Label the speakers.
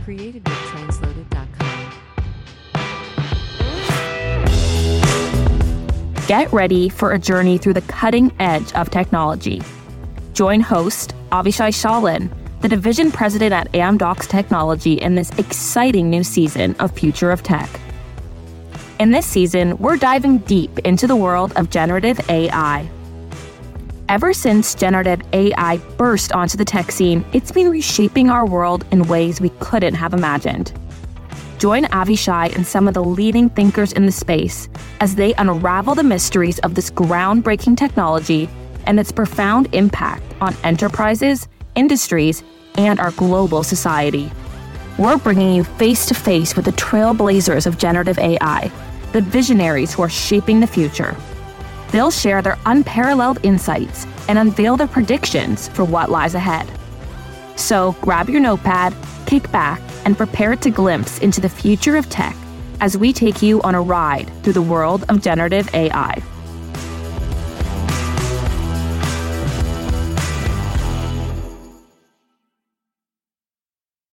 Speaker 1: Created with Transloaded.com.
Speaker 2: Get ready for a journey through the cutting edge of technology. Join host Avishai Shalin, the division president at Amdocs Technology, in this exciting new season of Future of Tech. In this season, we're diving deep into the world of generative AI. Ever since generative AI burst onto the tech scene, it's been reshaping our world in ways we couldn't have imagined. Join Avishai and some of the leading thinkers in the space as they unravel the mysteries of this groundbreaking technology and its profound impact on enterprises, industries, and our global society. We're bringing you face-to-face with the trailblazers of generative AI, the visionaries who are shaping the future. They'll share their unparalleled insights and unveil their predictions for what lies ahead. So grab your notepad, kick back, and prepare to glimpse into the future of tech as we take you on a ride through the world of generative AI.